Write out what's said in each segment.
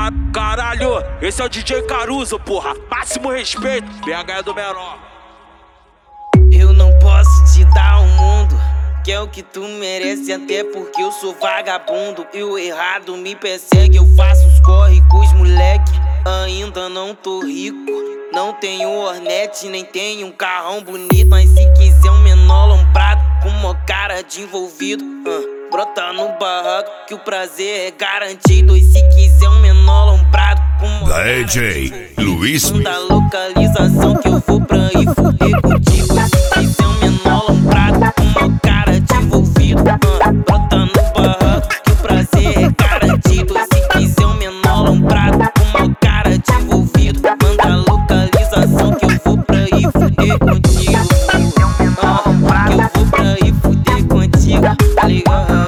Caralho, esse é o DJ Caruso, porra. Máximo respeito, BH é do menor. Eu não posso te dar o mundo, que é o que tu merece, até porque eu sou vagabundo. E o errado me persegue, eu faço os corre com os moleque. Ainda não tô rico, não tenho Hornet, nem tenho um carrão bonito. Mas se quiser um menor lombrado com uma cara de envolvido, brota no barraco que o prazer é garantido. E se quiser um menor lombrado com uma cara DJ Luiz, manda localização que eu vou pra ir fuder contigo. Se quiser um menor lombrado com uma cara de envolvido, brota no barraco que o prazer é garantido. E se quiser um menor lombrado com uma cara de envolvido, manda localização que eu vou pra ir fuder contigo. Que eu vou pra ir fuder contigo, tá ligado?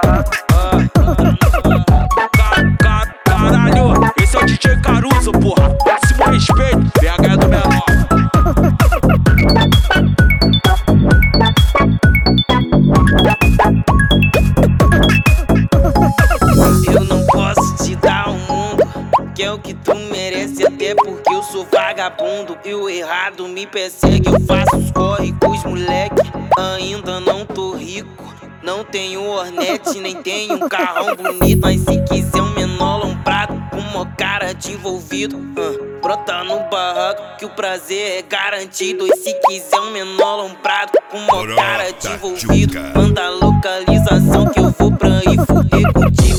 Caralho, esse é o DJ Caruso, porra. Máximo respeito, BH é do menor. Eu não posso te dar o mundo, que é o que tu merece, até porque eu sou vagabundo. E o errado me persegue, eu faço os corre com os moleque. Ainda não tô rico, não tenho Hornet, nem tenho um carrão bonito. Mas se quiser um menor lombrado com uma cara de envolvido, brota no barraco que o prazer é garantido. E se quiser um menor lombrado com uma cara de envolvido, manda localização que eu vou pra ir fuder contigo.